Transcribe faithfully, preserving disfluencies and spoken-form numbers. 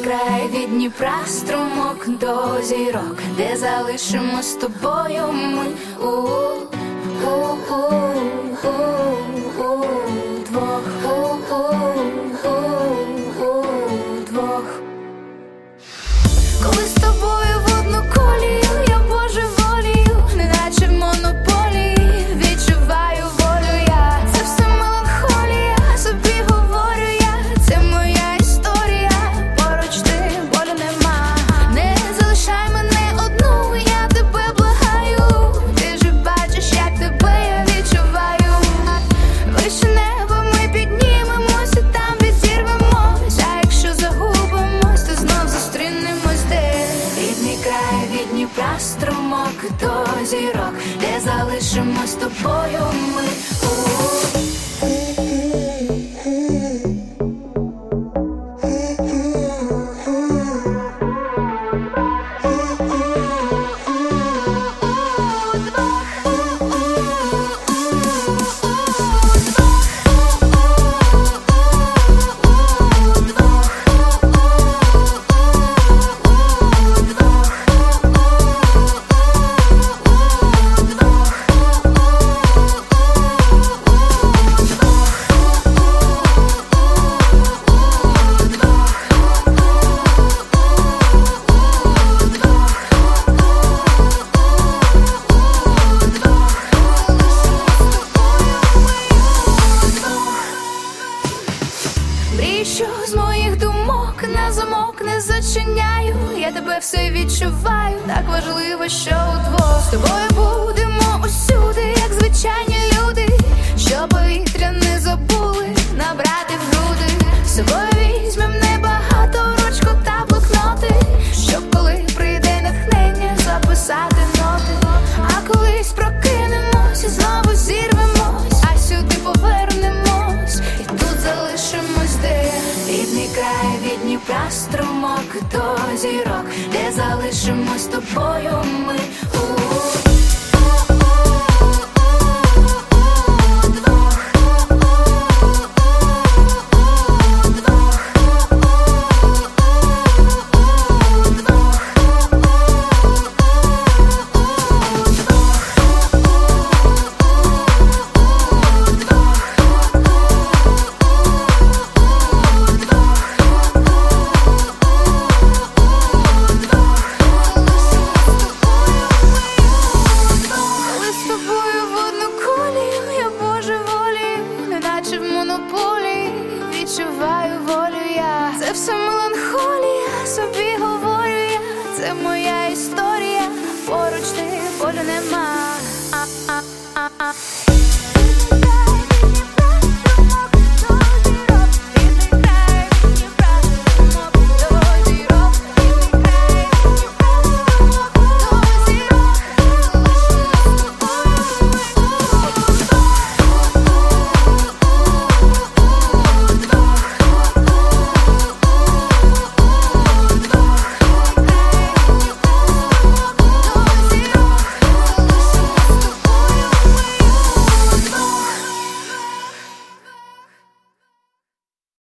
край від Дніпра, струмок до зірок, де залишимо з тобою ми у-у-у-у-у-у-двох, у-у-у-у-у-двох. Коли з тобою в одну колію, я божеволію, неначе в монополії, відчуваю волю я. Це все меланхолія, собі говорю я, це моя історія, поруч ти, болю нема. Не залишай мене одну, я тебе благаю, ти ж бачиш, як тебе я відчуваю. Вище неба ми піднімемося, там відірвемось, а якщо загубимось, то знов зустрінемось де. Рідний край від Дніпра, струмок до зірок, де залишимо з тобою ми що з моїх думок на замок не зачиняю. Я тебе все відчуваю, так важливо, що удвох з тобою будемо усюди, як звичайні люди, що повітря не забули набрати в груди. З собою візьмем небагато, ручку та блокноти, щоб коли прийде натхнення записати ноти. А колись прокинемось і знову зірвемось, а сюди повернемось і тут залишимось де. Рідний край від Дніпра, струмок до зірок, де залишимо з тобою ми відчуваю волю я. Це все меланхолія, собі говорю я, це моя історія, поруч ти, болю нема. А-а-а-а